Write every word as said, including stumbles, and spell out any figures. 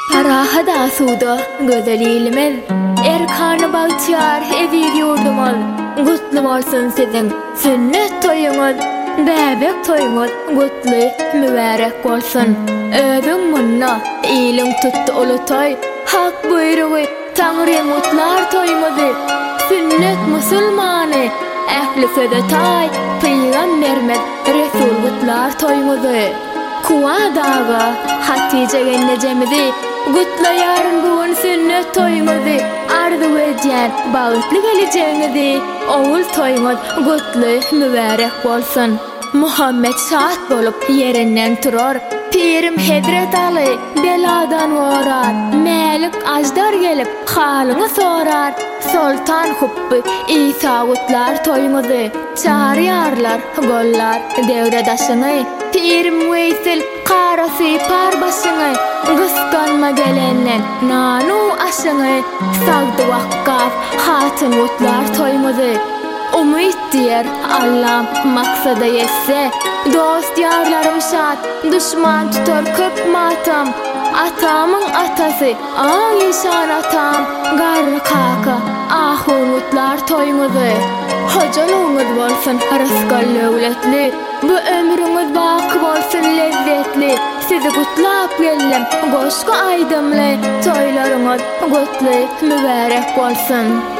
Paraha da suda gözelilimiz Erkanı Bağçar evir yurdumuz Gutlu bolsun sizin sünnet toyunuz Bäbek toyunuz gutlu mübarek bolsun Özün munna ilin tuttu ulutoy Hak buyruğu Tanrı mutlar toyumuzu Sünnet musulmanı Ehli söze tay Peygamberimiz Resul gutlar toyumuzu Kuwa daga Hatice gennecemizi Gutlayarın bugun sünnet toyumuzu Arzu edýän bagıtly geleceğinizi Oğul toyumuz gutly mübarek bolsun Muhammed şahat bolup yerinden turor Pirim Hedret aly beladan orar Melik ajdar gelip halyňy sorar Sultan Hubbi İsa gutlar toyumuzu Çary ýarlar gollar devredaşyny Pirim Veysel qarasy par başyny Gyskanma gelenden nanu aşyny Sagdy wakkaf hatyn gutlar toyumuzu Umyt diýer Allah'ım maksada yetse Dost yarlarım şat düşman tutar köp matam Atamın atası aň inşan atam Garry kaka ahun gutlar toyumuzu Hojalyňyz bolsun rızkal löwletli Bu ömrüňiz baky bolsun lezzetli Sizi gutlap geldim goşky aýdymly Toýlaryňyz gutly mübarek bolsun